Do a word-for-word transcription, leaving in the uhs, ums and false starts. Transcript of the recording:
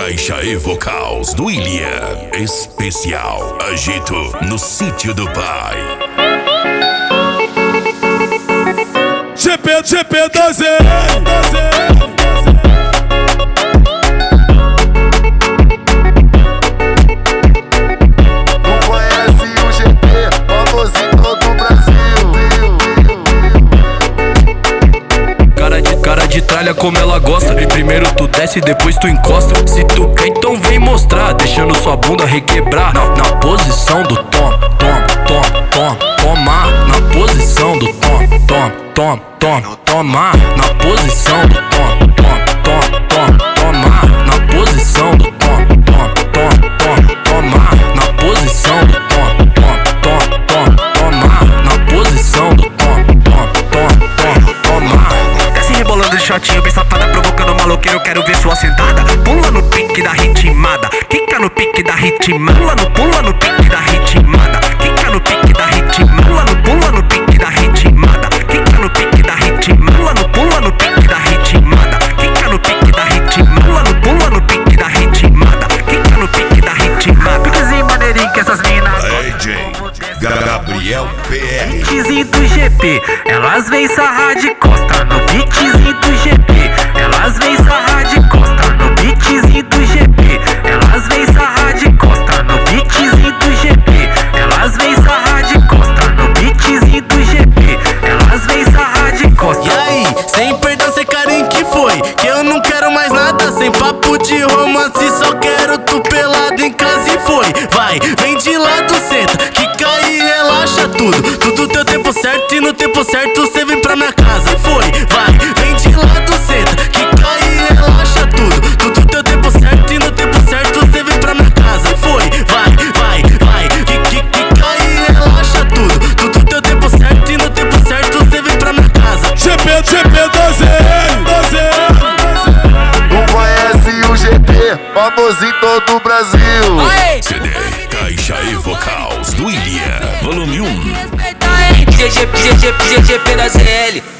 Caixa e Vocals do William. Especial Agito no Sítio do Pai. G P, G P da Z. Não conhece o G P, famoso em todo o Brasil. Cara de, cara de tralha como ela gosta. Primeiro tu desce, depois tu encosta. Se tu quer, então vem mostrar, deixando sua bunda requebrar. Na, na posição do tom, tom, tom, tom, toma. Na posição do tom, tom, tom, tom, toma. Na posição do tom, tom, tom, tom, toma. Na posição do tom, tom, tom, tom, toma. Na posição do tom, tom, tom, tom, toma. Na posição do tom, tom, tom, tom, toma. Desce rebolando de shortinho, bem safada, provocando maloqueiro, quero ver sua sentada. Pula no pique da ritmada, quica no pique da ritmada. Pula no, pula no pique da ritmada, quica no pique da ritmada. Pula no, pula no pique da ritmada, quica no pique da ritmada. Pula no, pula no pique da ritmada, quica no pique da ritmada. Pula no, pula no pique da ritmada, quica no pique da ritmada. Piquezinho maneirinho que essas minas D J Gabriel P R. Beatzinho do G P, elas vêm sarrar de costa no beatzinho do G P. Elas vêm sarrar de costa no beatzinho do G P. Elas vêm sarrar de costa no beatzinho do G P. Elas vêm sarrar de costa no beatzinho do G P. Elas vêm sarrar de costa. E aí, sem perdão, sem carinho que foi? Que eu não quero mais nada, sem papo de romance, só quero tu pelado em casa e foi. Vai, vem de lado, senta, que cai e relaxa tudo. Tudo teu tempo certo e no tempo certo cê vem pra minha casa e foi. Vai, vem de lado, senta, que cai e relaxa tudo. Tudo teu tempo certo e no tempo certo cê vem pra minha casa e foi. Vai, vai, vai, que, que, que cai e relaxa tudo. Tudo teu tempo certo e no tempo certo cê vem pra minha casa. G P, G P da Z, da Z. Não conhece o G P, famoso em todo o Brasil. C D Caixa e Vocals do William. Volume um. G G G G G G P da Z L.